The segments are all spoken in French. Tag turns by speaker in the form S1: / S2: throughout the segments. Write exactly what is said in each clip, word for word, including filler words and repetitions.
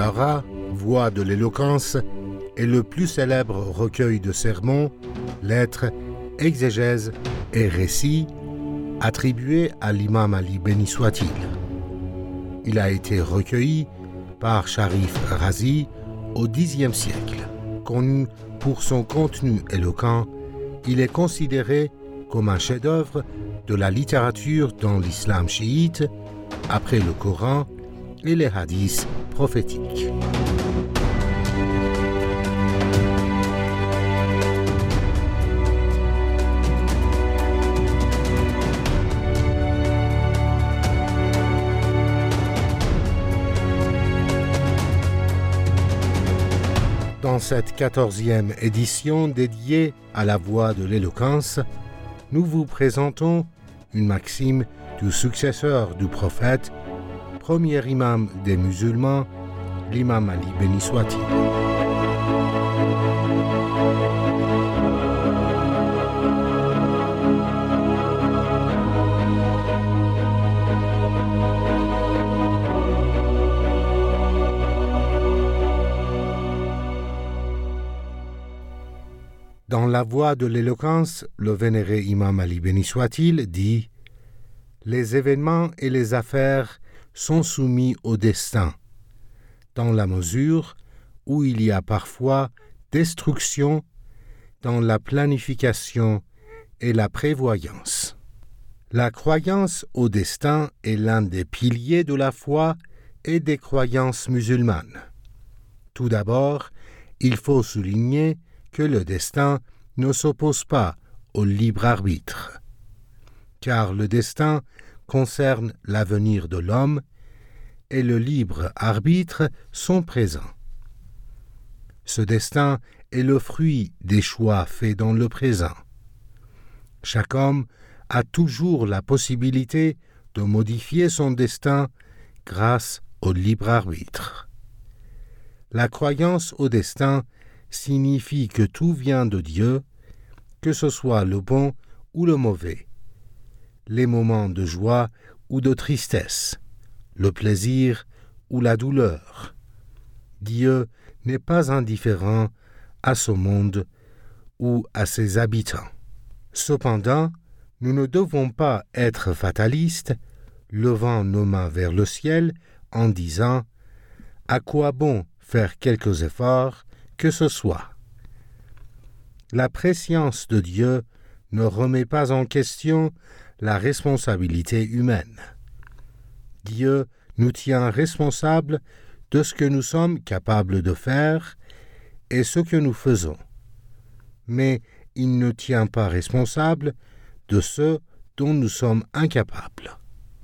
S1: Torah, voix de l'éloquence, est le plus célèbre recueil de sermons, lettres, exégèses et récits attribué à l'imam Ali béni soit-il. Il a été recueilli par Sharif Razi au dixième siècle. Connu pour son contenu éloquent, il est considéré comme un chef-d'œuvre de la littérature dans l'islam chiite, après le Coran et les hadiths prophétiques. Dans cette quatorzième édition dédiée à la voix de l'éloquence, nous vous présentons une maxime du successeur du prophète, premier imam des musulmans, l'imam Ali béni soit-il. Dans la voix de l'éloquence, le vénéré imam Ali béni soit-il dit « Les événements et les affaires sont soumis au destin, dans la mesure où il y a parfois destruction dans la planification et la prévoyance. La croyance au destin est l'un des piliers de la foi et des croyances musulmanes. Tout d'abord, il faut souligner que le destin ne s'oppose pas au libre arbitre, car le destin concerne l'avenir de l'homme et le libre arbitre sont présents. Ce destin est le fruit des choix faits dans le présent. Chaque homme a toujours la possibilité de modifier son destin grâce au libre arbitre. La croyance au destin signifie que tout vient de Dieu, que ce soit le bon ou le mauvais, les moments de joie ou de tristesse, le plaisir ou la douleur. Dieu n'est pas indifférent à ce monde ou à ses habitants. Cependant, nous ne devons pas être fatalistes, levant nos mains vers le ciel en disant « À quoi bon faire quelques efforts que ce soit ?» La préscience de Dieu ne remet pas en question la responsabilité humaine. Dieu nous tient responsables de ce que nous sommes capables de faire et ce que nous faisons. Mais il ne tient pas responsables de ce dont nous sommes incapables.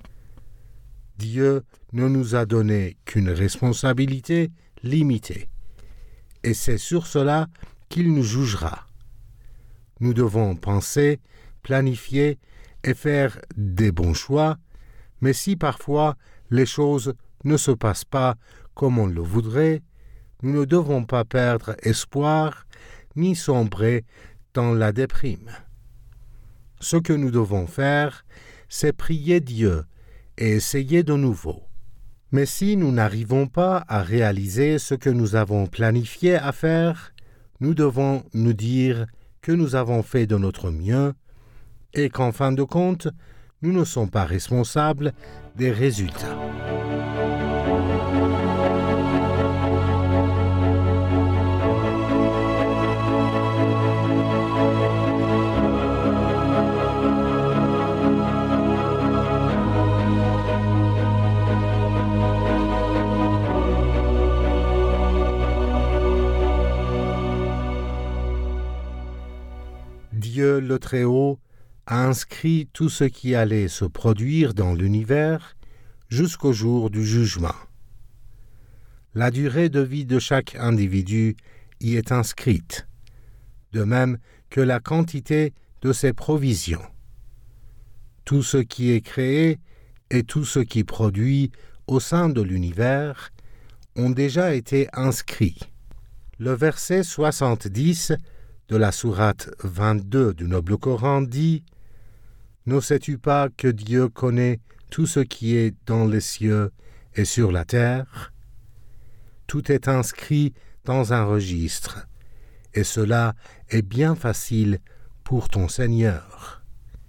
S1: Dieu ne nous a donné qu'une responsabilité limitée, et c'est sur cela qu'il nous jugera. Nous devons penser, planifier et faire des bons choix, mais si parfois les choses ne se passent pas comme on le voudrait, nous ne devons pas perdre espoir ni sombrer dans la déprime. Ce que nous devons faire, c'est prier Dieu et essayer de nouveau. Mais si nous n'arrivons pas à réaliser ce que nous avons planifié à faire, nous devons nous dire que nous avons fait de notre mieux et qu'en fin de compte, nous ne sommes pas responsables des résultats. Dieu le Très-Haut a inscrit tout ce qui allait se produire dans l'univers jusqu'au jour du jugement. La durée de vie de chaque individu y est inscrite, de même que la quantité de ses provisions. Tout ce qui est créé et tout ce qui produit au sein de l'univers ont déjà été inscrits. Le verset soixante-dix de la sourate vingt-deux du Noble Coran dit « Ne sais-tu pas que Dieu connaît tout ce qui est dans les cieux et sur la terre ? tout est inscrit dans un registre, et cela est bien facile pour ton Seigneur.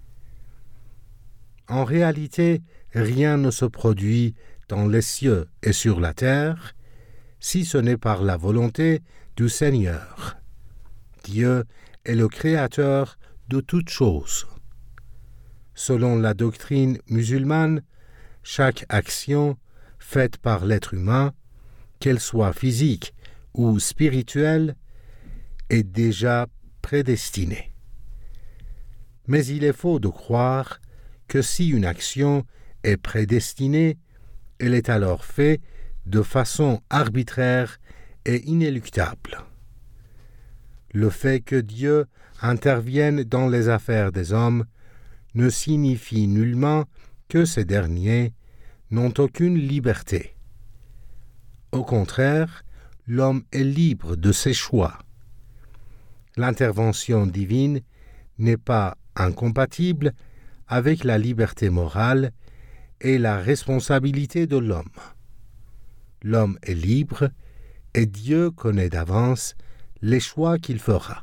S1: En réalité, rien ne se produit dans les cieux et sur la terre, si ce n'est par la volonté du Seigneur. Dieu est le créateur de toutes choses. Selon la doctrine musulmane, chaque action faite par l'être humain, qu'elle soit physique ou spirituelle, est déjà prédestinée. Mais il est faux de croire que si une action est prédestinée, elle est alors faite de façon arbitraire et inéluctable. Le fait que Dieu intervienne dans les affaires des hommes ne signifie nullement que ces derniers n'ont aucune liberté. Au contraire, l'homme est libre de ses choix. L'intervention divine n'est pas incompatible avec la liberté morale et la responsabilité de l'homme. L'homme est libre et Dieu connaît d'avance les choix qu'il fera.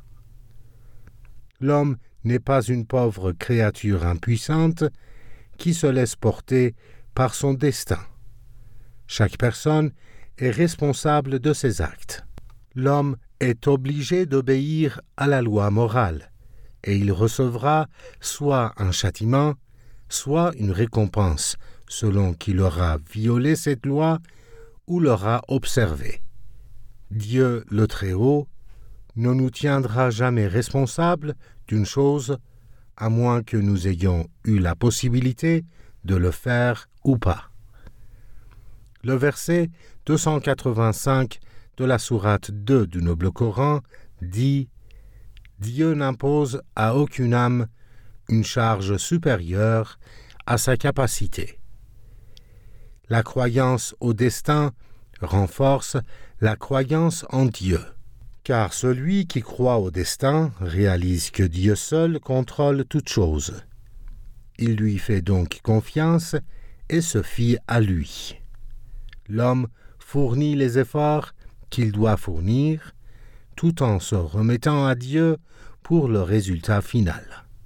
S1: L'homme n'est pas une pauvre créature impuissante qui se laisse porter par son destin. Chaque personne est responsable de ses actes. L'homme est obligé d'obéir à la loi morale, et il recevra soit un châtiment, soit une récompense, selon qu'il aura violé cette loi ou l'aura observée. Dieu le Très-Haut ne nous tiendra jamais responsables d'une chose, à moins que nous ayons eu la possibilité de le faire ou pas. Le verset deux cent quatre-vingt-cinq de la sourate deux du Noble Coran dit « Dieu n'impose à aucune âme une charge supérieure à sa capacité. » La croyance au destin renforce la croyance en Dieu, car celui qui croit au destin réalise que Dieu seul contrôle toutes choses. Il lui fait donc confiance et se fie à lui. L'homme fournit les efforts qu'il doit fournir, tout en se remettant à Dieu pour le résultat final.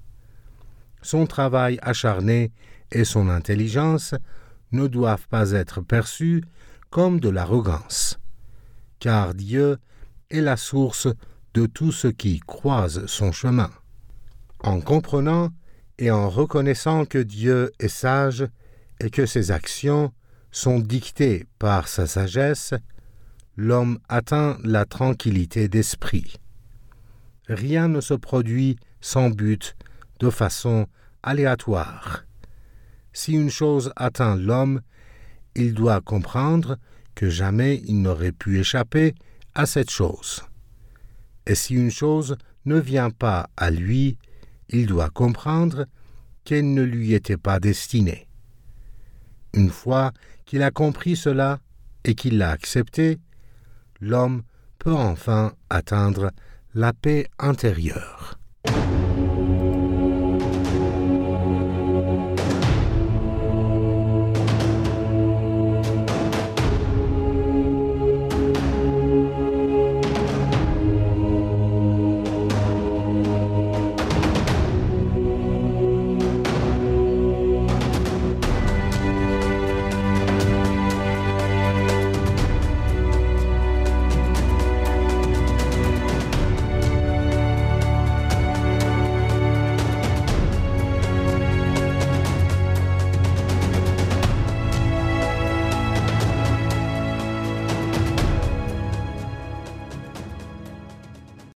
S1: Son travail acharné et son intelligence ne doivent pas être perçus comme de l'arrogance, car Dieu est la source de tout ce qui croise son chemin. En comprenant et en reconnaissant que Dieu est sage et que ses actions sont dictées par sa sagesse, l'homme atteint la tranquillité d'esprit. Rien ne se produit sans but, de façon aléatoire. Si une chose atteint l'homme, il doit comprendre que jamais il n'aurait pu échapper à cette chose. Et si une chose ne vient pas à lui, il doit comprendre qu'elle ne lui était pas destinée. Une fois qu'il a compris cela et qu'il l'a accepté, l'homme peut enfin atteindre la paix intérieure.